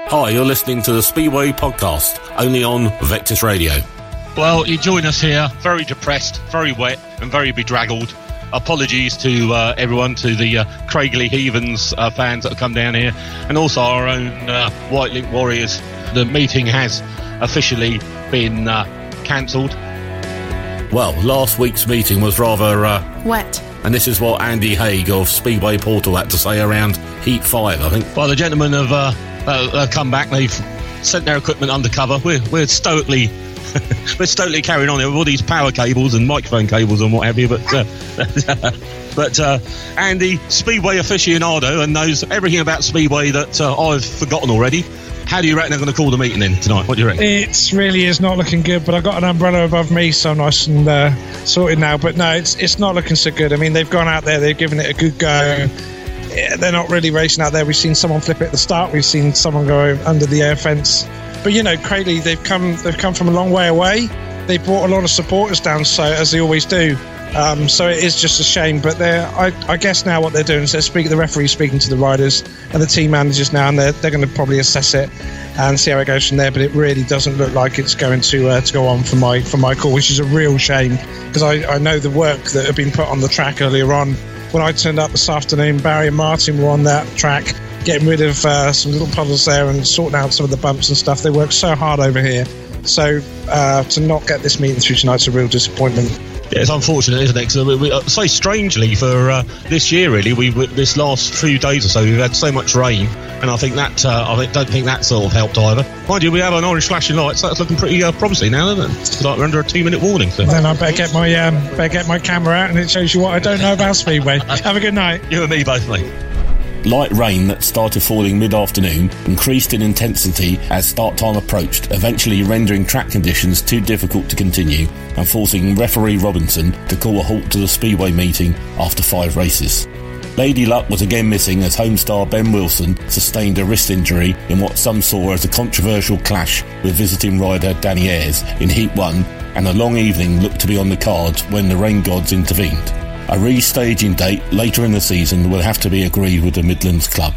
Hi, you're listening to the Speedway Podcast, only on Vectis Radio. Well, you join us here, very depressed, very wet and very bedraggled. Apologies to everyone, to the Craigley Heathens fans that have come down here, and also our own White Link Warriors. The meeting has officially been cancelled. Well, last week's meeting was rather wet. And this is what Andy Haig of Speedway Portal had to say around Heat 5, I think. Well, the gentlemen have come back. They've sent their equipment undercover. We're stoically carrying on there with all these power cables and microphone cables and what have you. But Andy, Speedway aficionado, and knows everything about Speedway that I've forgotten already. How do you reckon they're going to call the meeting in tonight? What do you reckon? It really is not looking good, but I've got an umbrella above me, so I'm nice and sorted now. But no, it's not looking so good. I mean, they've gone out there, they've given it a good go. They're not really racing out there. We've seen someone flip it at the start. We've seen someone go under the air fence. But, you know, Craigley, they've come from a long way away. They brought a lot of supporters down, so as they always do. So it is just a shame. But I guess now what they're doing is the referee's speaking to the riders and the team managers now, and they're going to probably assess it and see how it goes from there. But it really doesn't look like it's going to go on for my call, which is a real shame, because I know the work that had been put on the track earlier on. When I turned up this afternoon, Barry and Martin were on that track, getting rid of some little puddles there and sorting out some of the bumps and stuff. They worked so hard over here. So to not get this meeting through tonight's a real disappointment. Yeah, it's unfortunate, isn't it? Because we so strangely for this year, really, this last few days or so, we've had so much rain, and I think that don't think that sort of helped either. Mind you, we have an orange flashing light, so that's looking pretty promising now, isn't it? It's like we're under a 2-minute warning. So. Then I better get my camera out, and it shows you what I don't know about Speedway. Have a good night. You and me both, mate. Light rain that started falling mid-afternoon increased in intensity as start time approached, eventually rendering track conditions too difficult to continue and forcing referee Robinson to call a halt to the Speedway meeting after 5 races. Lady Luck was again missing as homestar Ben Wilson sustained a wrist injury in what some saw as a controversial clash with visiting rider Danny Ayres in Heat 1, and a long evening looked to be on the cards when the rain gods intervened. A restaging date later in the season will have to be agreed with the Midlands Club.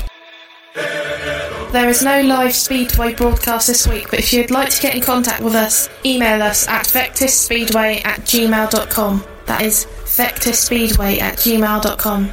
There is no live Speedway broadcast this week, but if you'd like to get in contact with us, email us at vectisspeedway@gmail.com. That is vectisspeedway@gmail.com.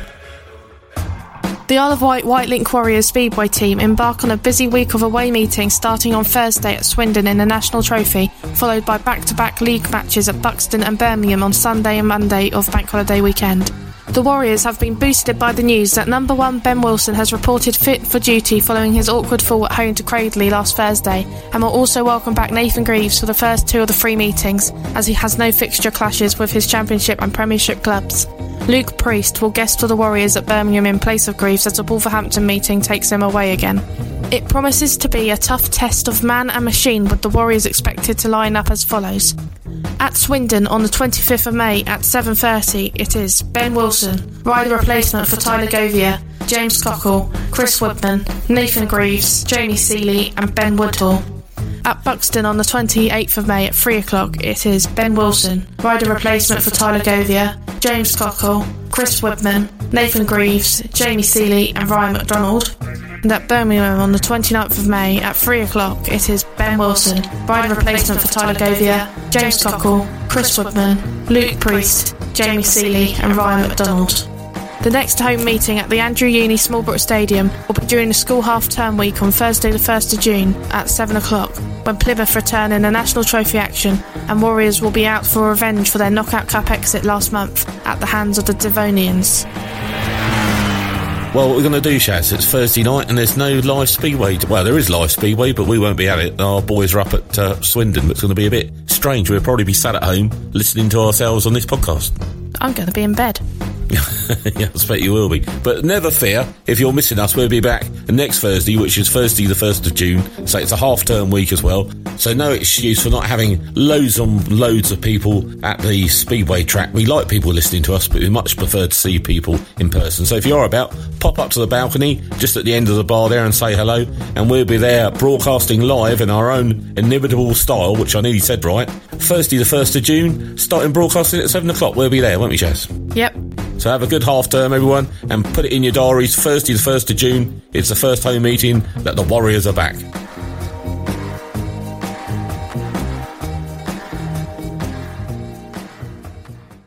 The Isle of Wight White Link Warriors Speedway team embark on a busy week of away meetings starting on Thursday at Swindon in the National Trophy, followed by back-to-back league matches at Buxton and Birmingham on Sunday and Monday of Bank Holiday weekend. The Warriors have been boosted by the news that number 1 Ben Wilson has reported fit for duty following his awkward fall at home to Craigley last Thursday, and will also welcome back Nathan Greaves for the first 2 of the 3 meetings, as he has no fixture clashes with his Championship and Premiership clubs. Luke Priest will guest for the Warriors at Birmingham in place of Greaves as the Wolverhampton meeting takes him away again. It promises to be a tough test of man and machine, with the Warriors expected to line up as follows. At Swindon on the 25th of May at 7:30, it is Ben Wilson, rider replacement for Tyler Govia, James Cockle, Chris Woodman, Nathan Greaves, Jamie Seeley and Ben Woodhall. At Buxton on the 28th of May at 3 o'clock, it is Ben Wilson, rider replacement for Tyler Govia, James Cockle, Chris Woodman, Nathan Greaves, Jamie Seeley and Ryan McDonald. And at Birmingham on the 29th of May at 3 o'clock, it is Ben Wilson, rider replacement for Tyler Govia, James Cockle, Chris Woodman, Luke Priest, Jamie Seeley and Ryan McDonald. The next home meeting at the Andrew Uni Smallbrook Stadium will be during the school half-term week on Thursday the 1st of June at 7 o'clock, when Plymouth return in the National Trophy action, and Warriors will be out for revenge for their Knockout Cup exit last month at the hands of the Devonians. Well, what we're going to do, Shaz, it's Thursday night and there's no live Speedway. Well, there is live Speedway, but we won't be at it. Our boys are up at Swindon, but it's going to be a bit strange. We'll probably be sat at home listening to ourselves on this podcast. I'm going to be in bed. Yeah, I expect you will be. But never fear, if you're missing us, we'll be back next Thursday, which is Thursday the 1st of June. So it's a half-term week as well. So no excuse for not having loads and loads of people at the Speedway track. We like people listening to us, but we much prefer to see people in person. So if you're about, pop up to the balcony just at the end of the bar there and say hello. And we'll be there broadcasting live in our own inimitable style, which I nearly said right. Thursday the 1st of June, starting broadcasting at 7 o'clock. We'll be there, won't we, Jess? Yep. So have a good half-term, everyone, and put it in your diaries. Thursday the 1st of June, it's the first home meeting that the Warriors are back.